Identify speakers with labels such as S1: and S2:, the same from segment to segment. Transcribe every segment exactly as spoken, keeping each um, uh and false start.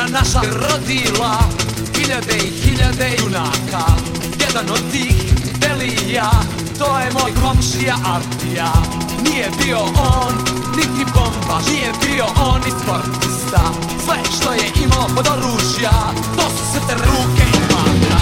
S1: naša rodila hiljade i hiljade junaka. Jedan od tih Delija, to je moj komšija Avdija. Nije bio on niti bombaš, nije bio on ni sportista. Sve što je imao od oružja, to su sve te ruke i maka.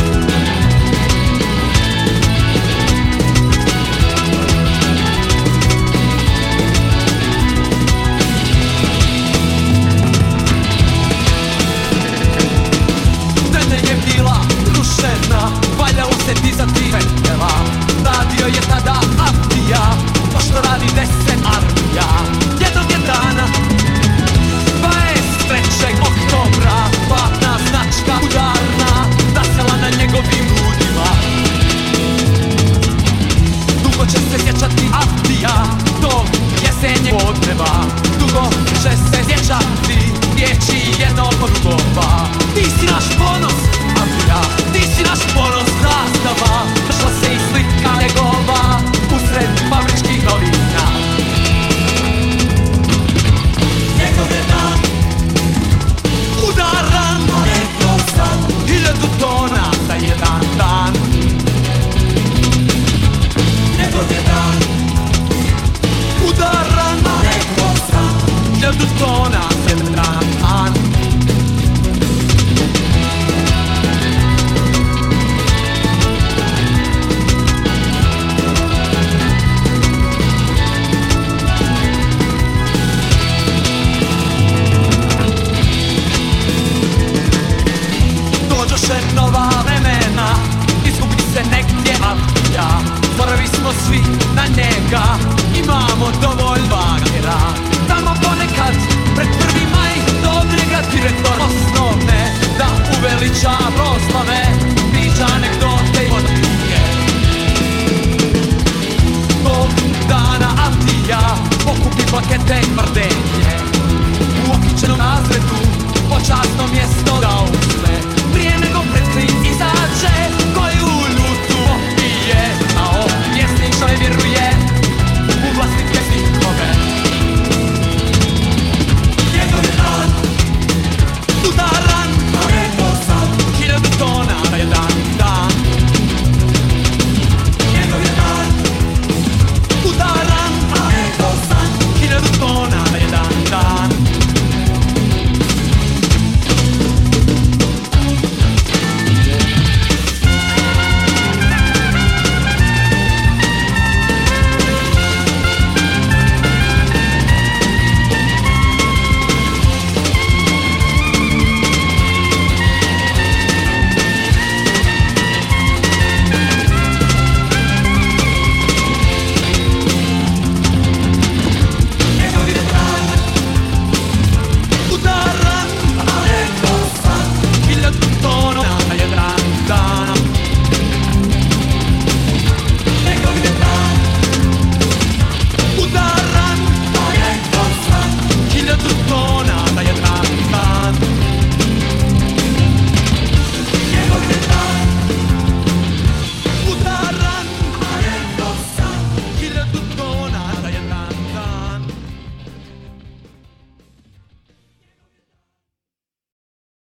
S1: Valjalo se dizati vendela. Radio je tada Avdija, to što radi deset armija. Jednog je dana dvadeset trećeg oktobra platna značka udarna zasela na njegovim grudima. Dugo će se sjećati Avdija tog jesenjeg podneva. Dugo će se sjećati riječi jednog od drugova. Ti si naš ponos, Avdija, ti si naš ponos, zastava. Našla se i slika njegova usred fabričkih novina. Njegov je dan udaran, njegov san, hiljadu tona za jedan dan. Njegov je dan udaran, njegov san, hiljadu tona za jedan dan. Nova vremena, izgubi se negdje Avdija. Zaboravi smo svi na njega, imamo dovoljno bagera. Tamo ponekad pred prvi maj do njega direktor osnovne da uveliča